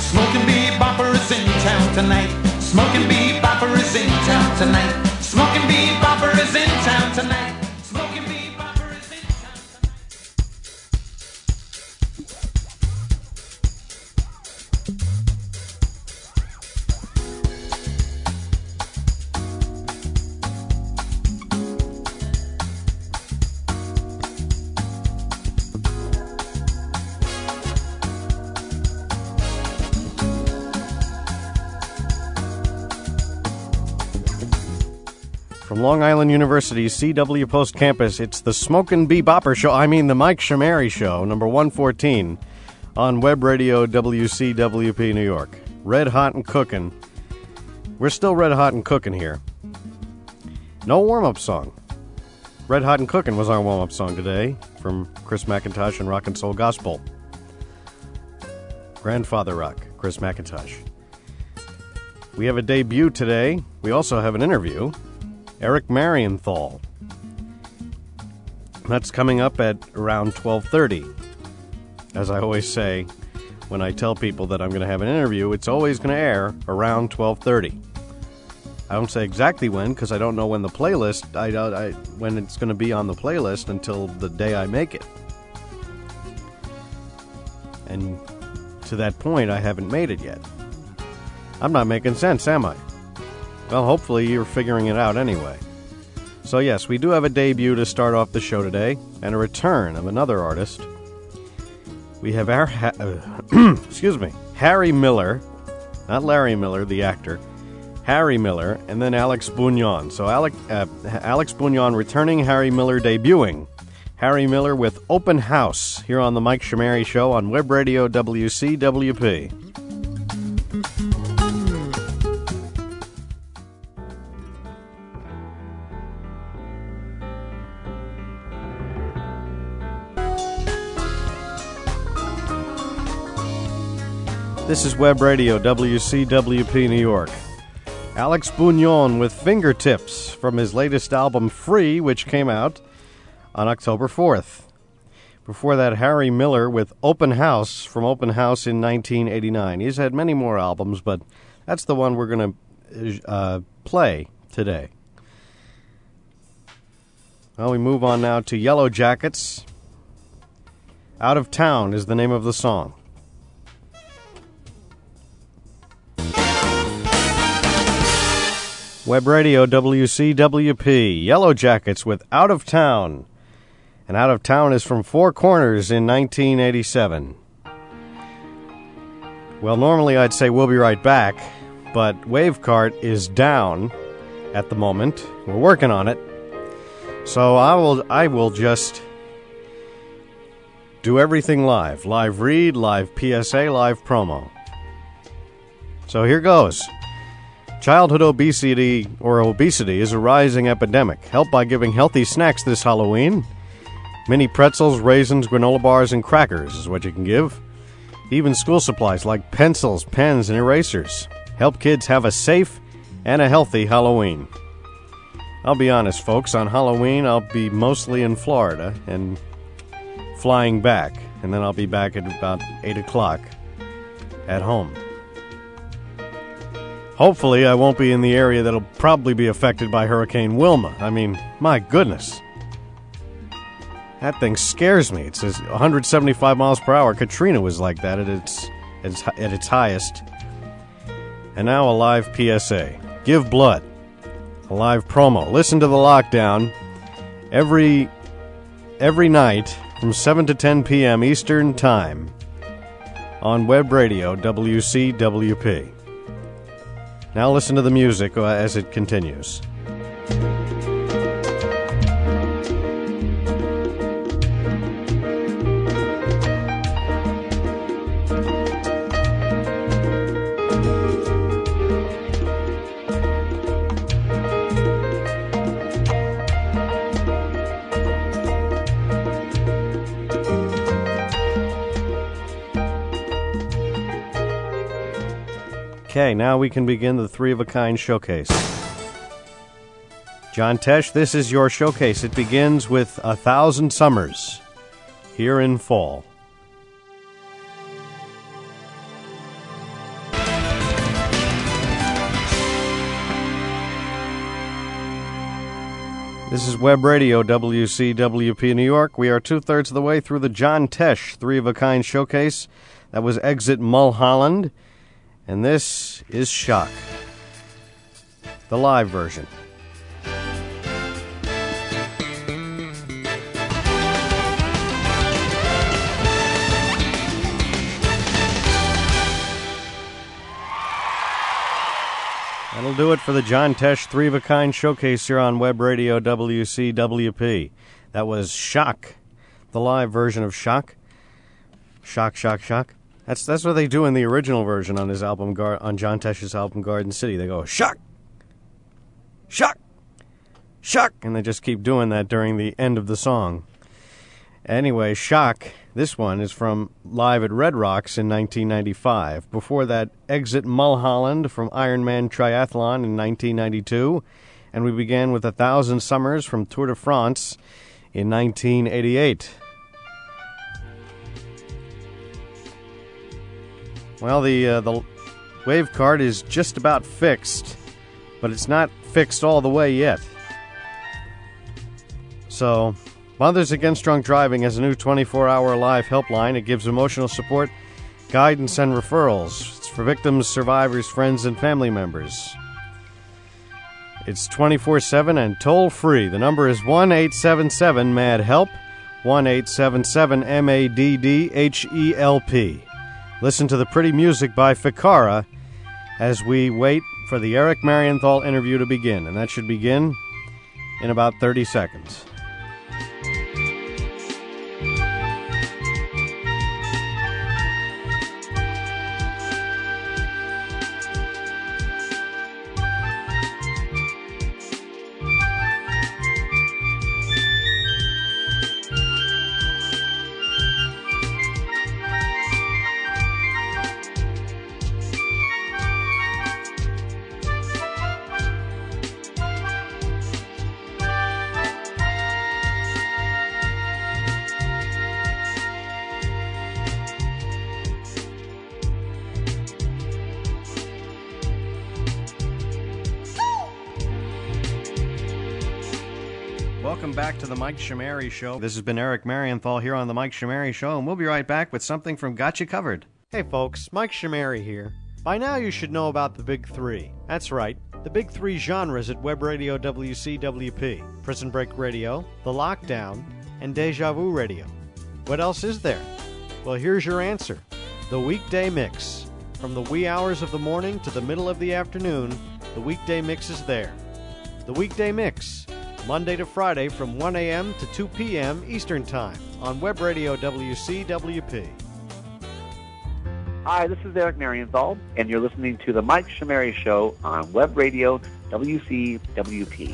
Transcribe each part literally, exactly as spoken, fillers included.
Smoking bebopper is in town tonight. Smoking bebopper is in town tonight. Smoking bebopper is in town tonight. Smoking bebopper is in town tonight. From Long Island University's C W Post Campus, it's the Smokin' Bebopper Show, I mean the Mike Shamari Show, number one fourteen, on Web Radio W C W P New York. Red hot and cooking. We're still red hot and cooking here. No warm-up song. Red Hot and Cookin' was our warm-up song today from Chris McIntosh and Rock and Soul Gospel. Grandfather Rock, Chris McIntosh. We have a debut today. We also have an interview. Eric Marienthal. That's coming up at around twelve thirty. As I always say, when I tell people that I'm going to have an interview, it's always going to air around twelve thirty. I don't say exactly when, because I don't know when the playlist, I, I, when it's going to be on the playlist until the day I make it. And to that point, I haven't made it yet. I'm not making sense, am I? Well, hopefully you're figuring it out anyway. So yes, we do have a debut to start off the show today, and a return of another artist. We have our, ha- uh, excuse me, Harry Miller, not Larry Miller, the actor, Harry Miller, and then Alex Bugnon. So Alec, uh, Alex Bugnon returning, Harry Miller debuting. Harry Miller with Open House here on the Mike Shamari Show on Web Radio W C W P. This is Web Radio, W C W P New York. Alex Bugnon with Fingertips from his latest album, Free, which came out on October fourth. Before that, Harry Miller with Open House from Open House in nineteen eighty-nine. He's had many more albums, but that's the one we're going to uh, play today. Well, we move on now to Yellow Jackets. Out of Town is the name of the song. Web Radio W C W P, Yellow Jackets with Out of Town. And Out of Town is from Four Corners in nineteen eighty-seven. Well, normally I'd say we'll be right back, but Wavecart is down at the moment. We're working on it. So I will I will just do everything live. Live read, live P S A, live promo. So here goes. Childhood obesity or obesity is a rising epidemic. Help by giving healthy snacks this Halloween. Mini pretzels, raisins, granola bars, and crackers is what you can give. Even school supplies like pencils, pens, and erasers. Help kids have a safe and a healthy Halloween. I'll be honest, folks. On Halloween, I'll be mostly in Florida and flying back. And then I'll be back at about eight o'clock at home. Hopefully, I won't be in the area that'll probably be affected by Hurricane Wilma. I mean, my goodness. That thing scares me. It says one hundred seventy-five miles per hour. Katrina was like that at its, at its, at its highest. And now a live P S A. Give blood. A live promo. Listen to the lockdown every, every night from seven to ten p.m. Eastern Time on Web Radio W C W P. Now listen to the music as it continues. Okay, now we can begin the Three of a Kind showcase. John Tesh, this is your showcase. It begins with A Thousand Summers, Here in Fall. This is Web Radio, W C W P New York. We are two-thirds of the way through the John Tesh Three-of-a-Kind Showcase. That was Exit Mulholland. And this is Shock, the live version. That'll do it for the John Tesh Three-of-a-Kind Showcase here on Web Radio W C W P. That was Shock, the live version of Shock. Shock, Shock, Shock. That's that's what they do in the original version on his album, Gar- on John Tesh's album Garden City. They go, Shock! Shock! Shock! And they just keep doing that during the end of the song. Anyway, Shock, this one is from Live at Red Rocks in nineteen ninety-five. Before that, Exit Mulholland from Iron Man Triathlon in nineteen ninety-two. And we began with A Thousand Summers from Tour de France in nineteen eighty-eight. Well, the uh, the wave card is just about fixed, but it's not fixed all the way yet. So, Mothers Against Drunk Driving has a new twenty-four hour live helpline. It gives emotional support, guidance, and referrals. It's for victims, survivors, friends, and family members. It's twenty-four seven and toll-free. The number is one eight seven seven M A D HELP, one eight seven seven M A D D H E L P. Listen to the pretty music by Ficarra as we wait for the Eric Marienthal interview to begin, and that should begin in about thirty seconds. Welcome back to the Mike Shamari Show. This has been Eric Marienthal here on the Mike Shamari Show, and we'll be right back with something from Gotcha Covered. Hey folks, Mike Shamari here. By now you should know about the Big Three. That's right, the Big Three genres at Web Radio W C W P. Prison Break Radio, The Lockdown, and Deja Vu Radio. What else is there? Well, here's your answer. The Weekday Mix. From the wee hours of the morning to the middle of the afternoon, the Weekday Mix is there. The Weekday Mix. Monday to Friday from one a.m. to two p.m. Eastern Time on Web Radio W C W P. Hi, this is Eric Marienthal, and you're listening to the Mike Shamari Show on Web Radio W C W P.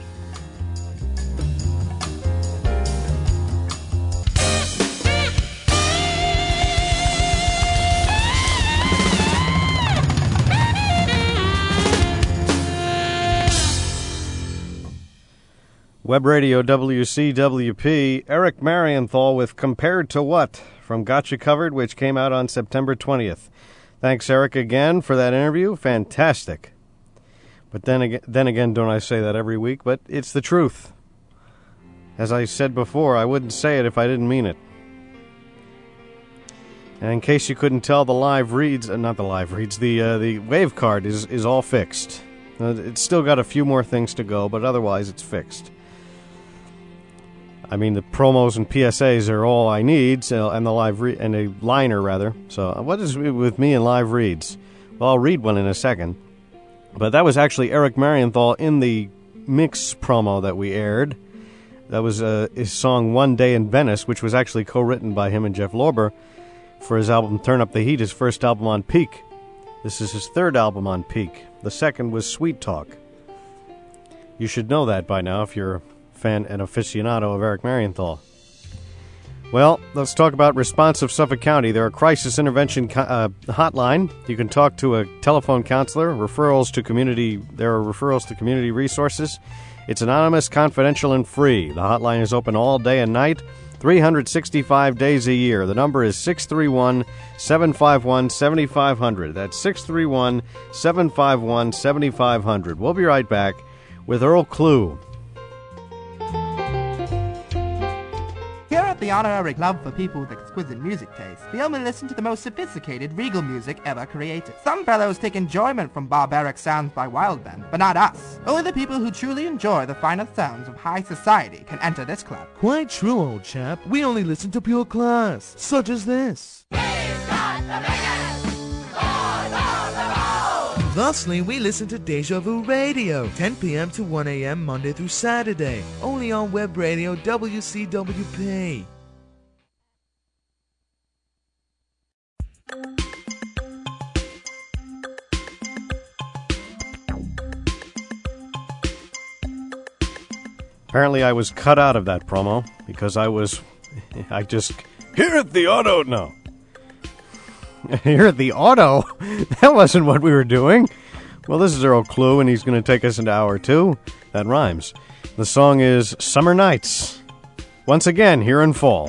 Web Radio W C W P, Eric Marienthal with Compared to What from Gotcha Covered, which came out on September twentieth. Thanks, Eric, again for that interview. Fantastic. But then again, then again, don't I say that every week? But it's the truth. As I said before, I wouldn't say it if I didn't mean it. And in case you couldn't tell, the live reads, uh, not the live reads, the uh, the wave card is, is all fixed. Uh, it's still got a few more things to go, but otherwise it's fixed. I mean, the promos and P S As are all I need, so, and the live re- and a liner rather. So, what is with me and live reads? Well, I'll read one in a second. But that was actually Eric Marienthal in the mix promo that we aired. That was uh, his song "One Day in Venice," which was actually co-written by him and Jeff Lorber for his album "Turn Up the Heat," his first album on Peak. This is his third album on Peak. The second was "Sweet Talk." You should know that by now if you're fan and aficionado of Eric Marienthal. Well, let's talk about Responsive Suffolk County. They're a crisis intervention co- uh, hotline. You can talk to a telephone counselor. Referrals to community. There are referrals to community resources. It's anonymous, confidential, and free. The hotline is open all day and night, three hundred sixty-five days a year. The number is six three one, seven five one, seven five zero zero. That's six three one, seven five one, seven five zero zero. We'll be right back with Earl Klugh. the honorary club for people with exquisite music taste. We only listen to the most sophisticated regal music ever created. Some fellows take enjoyment from barbaric sounds by wild men, but not us. Only the people who truly enjoy the finer sounds of high society can enter this club. Quite true, old chap. We only listen to pure class, such as this. Thusly, we listen to Deja Vu Radio, ten p.m. to one a.m. Monday through Saturday, only on Web Radio W C W P. Apparently I was cut out of that promo because I was, I just, here at the auto, no. Here at the auto? That wasn't what we were doing. Well, this is Earl Clue, and he's going to take us into hour two. That rhymes. The song is Summer Nights. Once again, here in fall.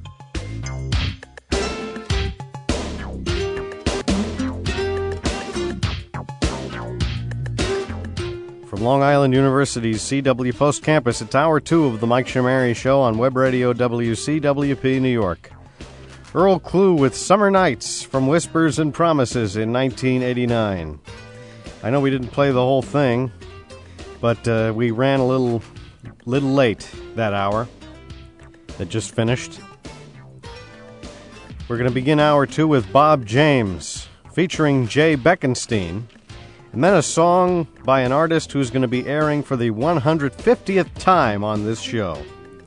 From Long Island University's C W Post Campus, it's hour two of the Mike Shamari Show on Web Radio W C W P New York. Earl Clue with Summer Nights from Whispers and Promises in nineteen eighty-nine. I know we didn't play the whole thing, but uh, we ran a little, little late that hour that just finished. We're going to begin hour two with Bob James, featuring Jay Beckenstein, and then a song by an artist who's going to be airing for the one hundred fiftieth time on this show.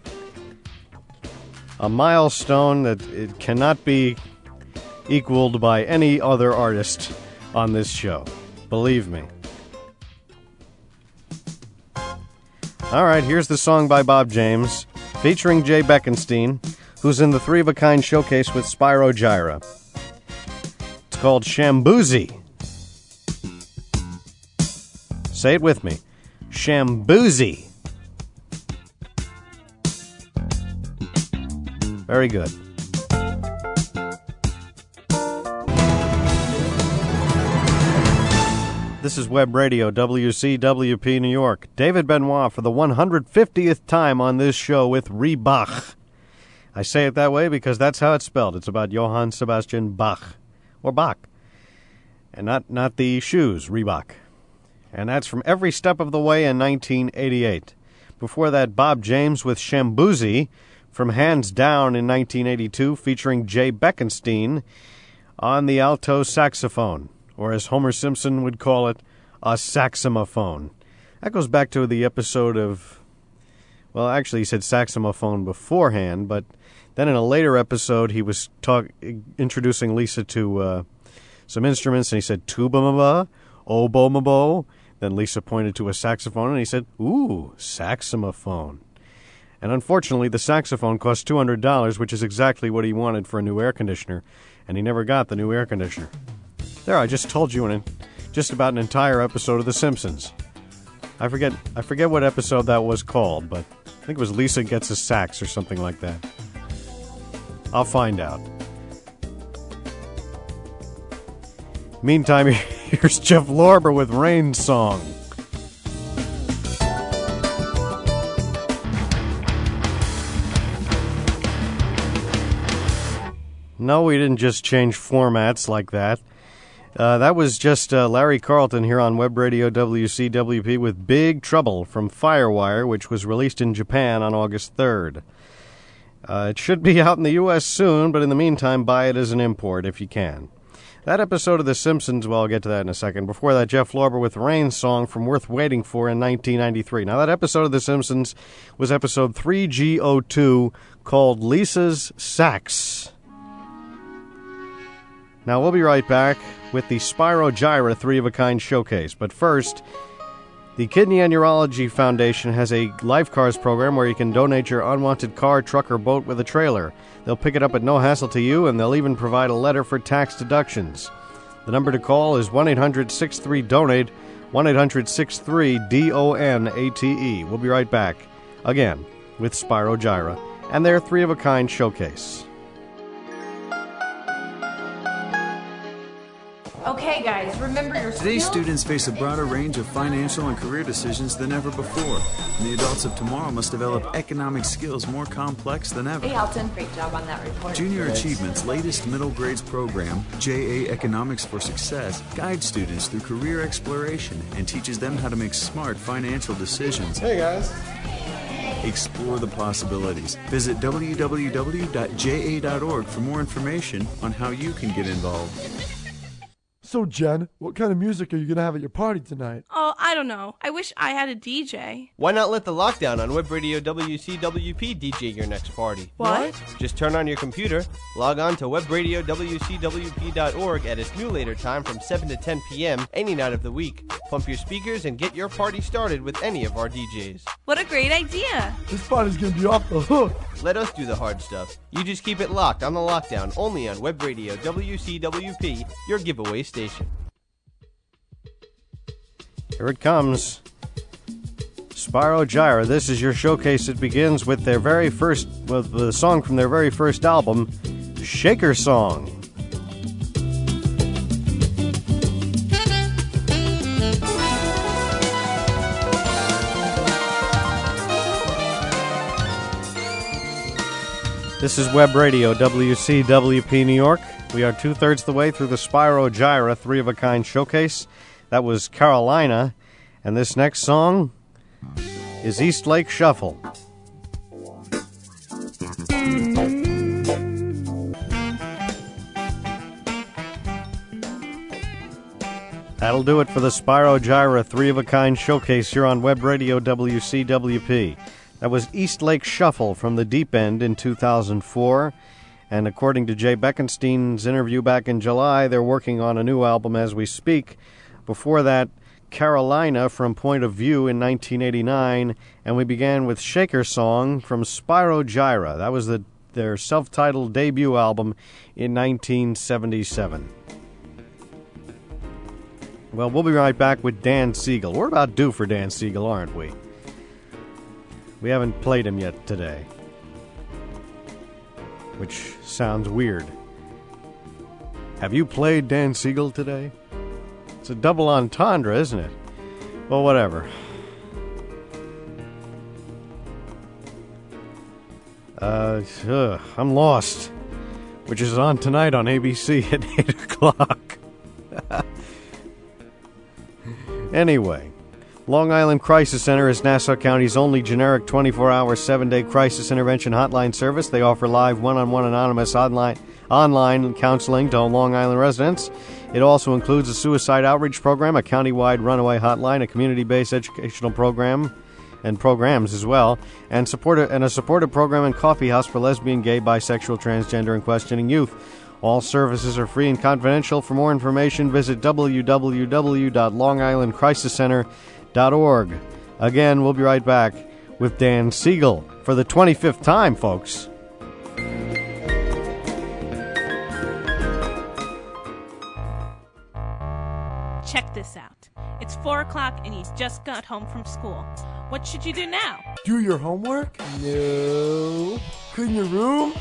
A milestone that it cannot be equaled by any other artist on this show. Believe me. All right, here's the song by Bob James, featuring Jay Beckenstein, who's in the Three of a Kind showcase with Spyro Gyra. It's called Shamboozy. Say it with me. Shamboozy. Very good. This is Web Radio, W C W P New York. David Benoit for the one hundred fiftieth time on this show with Reebach. I say it that way because that's how it's spelled. It's about Johann Sebastian Bach, or Bach, and not, not the shoes, Reebach. And that's from Every Step of the Way in nineteen eighty-eight. Before that, Bob James with Shamboozy from Hands Down in nineteen eighty-two, featuring Jay Beckenstein on the alto saxophone, or as Homer Simpson would call it, a saxophone. That goes back to the episode of, well, actually he said saxophone beforehand, but then in a later episode he was talk, introducing Lisa to uh, some instruments, and he said tuba-ma-ba, oboe-ma-bo. Then Lisa pointed to a saxophone, and he said, ooh, saxophone. And unfortunately, the saxophone cost two hundred dollars, which is exactly what he wanted for a new air conditioner, and he never got the new air conditioner. There, I just told you in just about an entire episode of The Simpsons. I forget I forget what episode that was called, but I think it was Lisa Gets a Sax or something like that. I'll find out. Meantime, here's Jeff Lorber with Rain Song. No, we didn't just change formats like that. Uh, that was just uh, Larry Carlton here on Web Radio W C W P with Big Trouble from Firewire, which was released in Japan on August third. Uh, it should be out in the U S soon, but in the meantime, buy it as an import if you can. That episode of The Simpsons, well, I'll get to that in a second. Before that, Jeff Lorber with Rain Song from Worth Waiting For in nineteen ninety-three. Now, that episode of The Simpsons was episode three G oh two, called Lisa's Sax. Now, we'll be right back with the Spyro Gyra Three-of-a-Kind Showcase. But first, the Kidney and Urology Foundation has a Life Cars program where you can donate your unwanted car, truck, or boat with a trailer. They'll pick it up at no hassle to you, and they'll even provide a letter for tax deductions. The number to call is one eight hundred six three donate, one eight hundred six three D O N A T E. We'll be right back, again, with Spyro Gyra and their Three-of-a-Kind Showcase. Okay, guys, remember your Today's skills? students face a broader range of financial and career decisions than ever before. And the adults of tomorrow must develop economic skills more complex than ever. Hey, Alton, great job on that report. Junior Achievement's latest middle grades program, J A Economics for Success, guides students through career exploration and teaches them how to make smart financial decisions. Hey, guys. Explore the possibilities. Visit w w w dot j a dot org for more information on how you can get involved. So, Jen, what kind of music are you going to have at your party tonight? Oh, I don't know. I wish I had a D J. Why not let the Lockdown on Web Radio W C W P D J your next party? What? Just turn on your computer, log on to web radio w c w p dot org at its new later time from seven to ten p.m. any night of the week. Pump your speakers and get your party started with any of our D Js. What a great idea. This party's going to be off the hook. Let us do the hard stuff. You just keep it locked on the Lockdown only on Web Radio W C W P, your giveaway station. Here it comes. Spyro Gyra. This is your showcase. It begins with their very first, with the song from their very first album, Shaker Song. This is Web Radio, W C W P New York. We are two-thirds the way through the Spyro Gyra three-of-a-kind showcase. That was Carolina. And this next song is East Lake Shuffle. That'll do it for the Spyro Gyra three-of-a-kind showcase here on Web Radio W C W P. That was East Lake Shuffle from the Deep End in two thousand four. And according to Jay Beckenstein's interview back in July, they're working on a new album as we speak. Before that, Carolina from Point of View in nineteen eighty-nine. And we began with Shaker Song from Spyro Gyra. That was the, their self-titled debut album in nineteen seventy-seven. Well, we'll be right back with Dan Siegel. We're about due for Dan Siegel, aren't we? We haven't played him yet today, which sounds weird. Have you played Dan Siegel today? It's a double entendre, isn't it? Well, whatever. Uh, ugh, I'm Lost, which is on tonight on A B C at eight o'clock. Anyway, Long Island Crisis Center is Nassau County's only generic twenty-four hour, seven day crisis intervention hotline service. They offer live one-on-one anonymous online, online counseling to Long Island residents. It also includes a suicide outreach program, a countywide runaway hotline, a community-based educational program, and programs as well, and support a, and a supportive program and coffee house for lesbian, gay, bisexual, transgender, and questioning youth. All services are free and confidential. For more information, visit w w w dot long island crisis center dot org. Again, we'll be right back with Dan Siegel for the twenty-fifth time, folks. Check this out. It's four o'clock and he's just got home from school. What should you do now? Do your homework? No. Clean your room?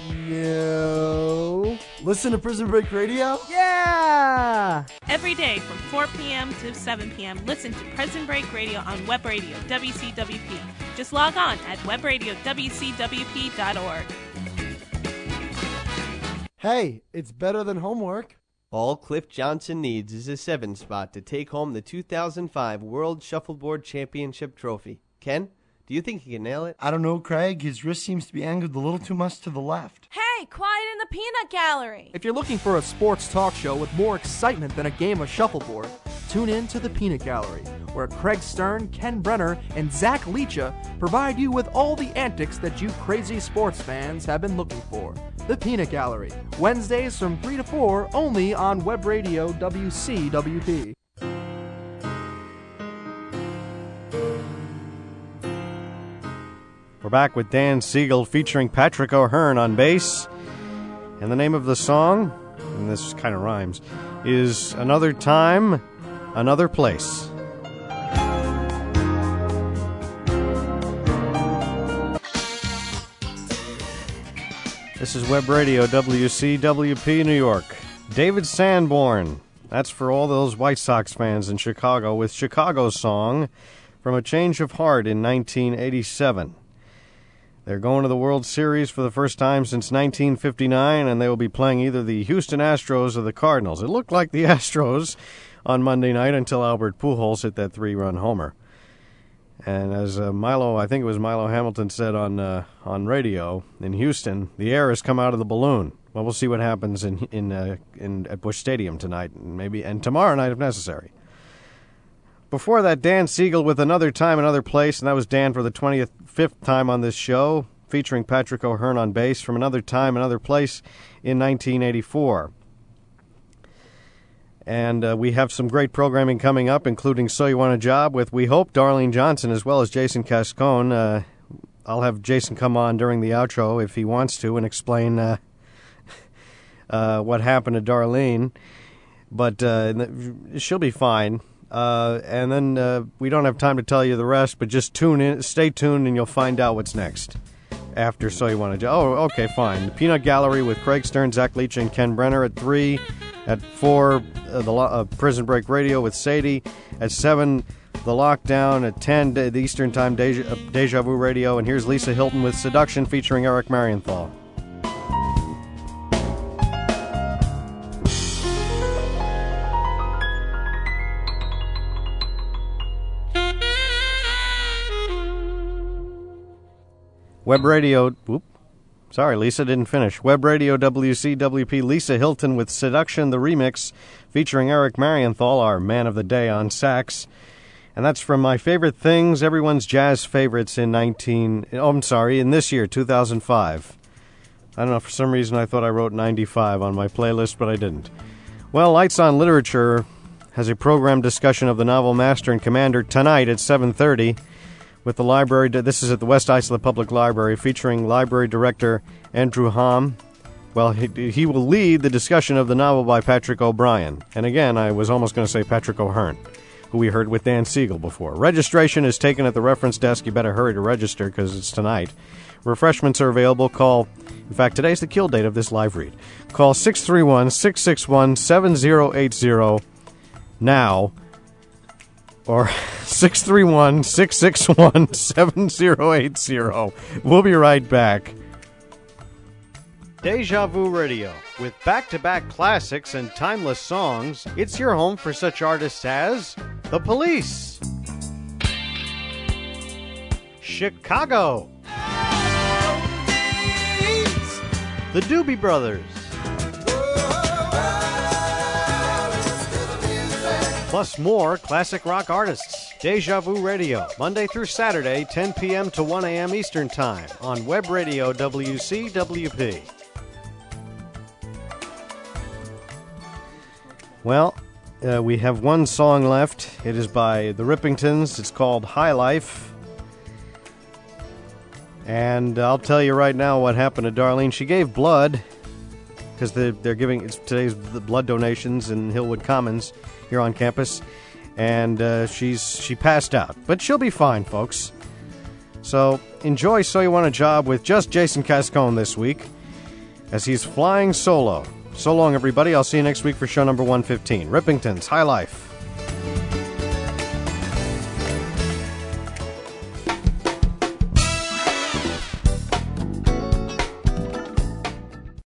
No. Listen to Prison Break Radio? Yeah! Every day from four p.m. to seven p.m., listen to Prison Break Radio on Web Radio W C W P. Just log on at web radio w c w p dot org. Hey, it's better than homework. All Cliff Johnson needs is a seven spot to take home the two thousand five World Shuffleboard Championship trophy. Ken, do you think he can nail it? I don't know, Craig. His wrist seems to be angled a little too much to the left. Hey, quiet in the peanut gallery! If you're looking for a sports talk show with more excitement than a game of shuffleboard, tune in to the Peanut Gallery, where Craig Stern, Ken Brenner, and Zach Leacha provide you with all the antics that you crazy sports fans have been looking for. The Peanut Gallery, Wednesdays from three to four, only on Web Radio W C W P. We're back with Dan Siegel featuring Patrick O'Hearn on bass. And the name of the song, and this kind of rhymes, is Another Time, Another Place. This is Web Radio W C W P New York. David Sanborn. That's for all those White Sox fans in Chicago with Chicago's song from A Change of Heart in nineteen eighty-seven. They're going to the World Series for the first time since nineteen fifty-nine, and they will be playing either the Houston Astros or the Cardinals. It looked like the Astros on Monday night until Albert Pujols hit that three-run homer. And as uh, Milo, I think it was Milo Hamilton said on uh, on radio in Houston, the air has come out of the balloon. Well, we'll see what happens in in uh, in at Busch Stadium tonight, and maybe and tomorrow night if necessary. Before that, Dan Siegel with Another Time, Another Place, and that was Dan for the twenty-fifth time on this show, featuring Patrick O'Hearn on bass from Another Time, Another Place in nineteen eighty-four. And uh, we have some great programming coming up, including So You Want a Job with, we hope, Darlene Johnson as well as Jason Cascone. Uh, I'll have Jason come on during the outro if he wants to and explain uh, uh, what happened to Darlene. But uh, she'll be fine. Uh, and then uh, we don't have time to tell you the rest, but just tune in, stay tuned, and you'll find out what's next after So You Want to... Oh, okay, fine. The Peanut Gallery with Craig Stern, Zach Leach, and Ken Brenner at three. At four, uh, the uh, Prison Break Radio with Sadie. At seven, The Lockdown. At ten, the Eastern Time, Deja, uh, Deja Vu Radio. And here's Lisa Hilton with Seduction featuring Eric Marienthal. Web Radio, whoop, sorry, Lisa didn't finish. Web Radio W C W P, Lisa Hilton with Seduction, the remix, featuring Eric Marienthal, our man of the day on sax. And that's from my favorite things, everyone's jazz favorites in nineteen, oh, I'm sorry, in this year, two thousand five. I don't know, for some reason I thought I wrote ninety-five on my playlist, but I didn't. Well, Lights on Literature has a program discussion of the novel Master and Commander tonight at seven thirty. With the library, this is at the West Islip Public Library, featuring library director Andrew Hom. Well, he, he will lead the discussion of the novel by Patrick O'Brien. And again, I was almost going to say Patrick O'Hearn, who we heard with Dan Siegel before. Registration is taken at the reference desk. You better hurry to register because it's tonight. Refreshments are available. Call, in fact, today's the kill date of this live read. Call six three one, six six one, seven zero eight zero now. Or six three one, six six one, seven zero eight zero. We'll be right back. Deja Vu Radio. With back-to-back classics and timeless songs, it's your home for such artists as The Police, Chicago, The Doobie Brothers, plus more classic rock artists. Deja Vu Radio, Monday through Saturday, ten p.m. to one a.m. Eastern Time on Web Radio W C W P. Well, uh, we have one song left. It is by the Rippingtons. It's called High Life. And I'll tell you right now what happened to Darlene. She gave blood, because they're, they're giving it's today's the blood donations in Hillwood Commons here on campus, and uh, she's she passed out, but she'll be fine, folks. So enjoy So You Want a Job with just Jason Cascone this week, as he's flying solo. So long, everybody. I'll see you next week for show number one fifteen. Rippingtons, High Life.